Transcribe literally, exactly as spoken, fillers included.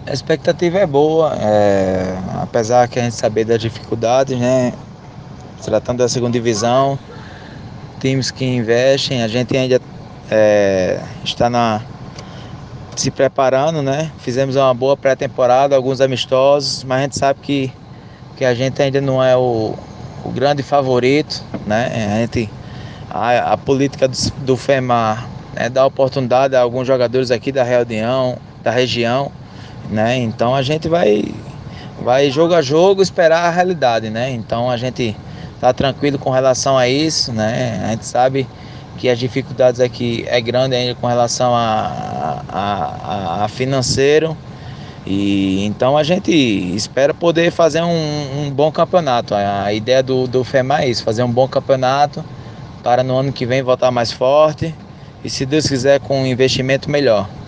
A expectativa é boa, é, apesar que a gente saber das dificuldades, né? Se tratando da segunda divisão, times que investem, a gente ainda é, está na, se preparando, né? Fizemos uma boa pré-temporada, alguns amistosos, mas a gente sabe que, que a gente ainda não é o, o grande favorito, né? A gente, a, a política do, do FEMAR, né, dá oportunidade a alguns jogadores aqui da região, da região, né? Então a gente vai, vai jogo a jogo esperar a realidade, né? Então a gente tá tranquilo com relação a isso, né? A gente sabe que as dificuldades aqui é grande ainda com relação a, a, a, a financeiro, e então a gente espera poder fazer um, um bom campeonato. A, a ideia do, do FEMAR é isso, fazer um bom campeonato para no ano que vem voltar mais forte e, se Deus quiser, com um investimento melhor.